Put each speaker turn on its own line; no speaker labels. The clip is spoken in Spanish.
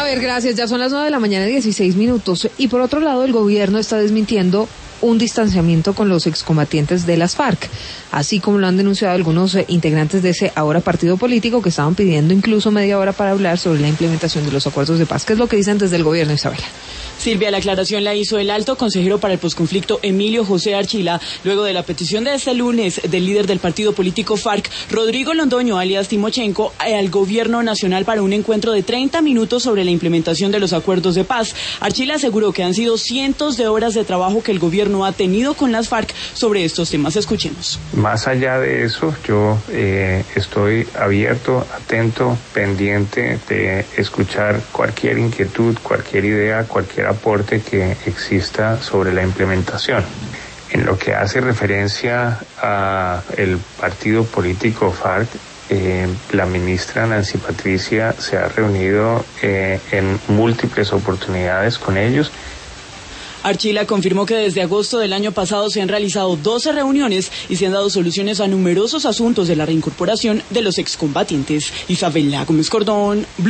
ver, gracias. Ya son las 9 de la mañana, 16 minutos. Y por otro lado, el gobierno está desmintiendo un distanciamiento con los excombatientes de las FARC, así como lo han denunciado algunos integrantes de ese ahora partido político que estaban pidiendo incluso media hora para hablar sobre la implementación de los acuerdos de paz. ¿Qué es lo que dicen desde el gobierno, Isabela?
Silvia, la aclaración la hizo el alto consejero para el posconflicto Emilio José Archila, luego de la petición de este lunes del líder del partido político FARC, Rodrigo Londoño, alias Timochenko, al gobierno nacional para un encuentro de 30 minutos sobre la implementación de los acuerdos de paz. Archila aseguró que han sido cientos de horas de trabajo que el gobierno ha tenido con las FARC sobre estos temas. Escuchemos.
Más allá de eso, yo estoy abierto, atento, pendiente de escuchar cualquier inquietud, cualquier idea, cualquier aporte que exista sobre la implementación. En lo que hace referencia a el partido político FARC, la ministra Nancy Patricia se ha reunido en múltiples oportunidades con ellos.
Archila confirmó que desde agosto del año pasado se han realizado 12 reuniones y se han dado soluciones a numerosos asuntos de la reincorporación de los excombatientes. Isabela Gómez Cordón.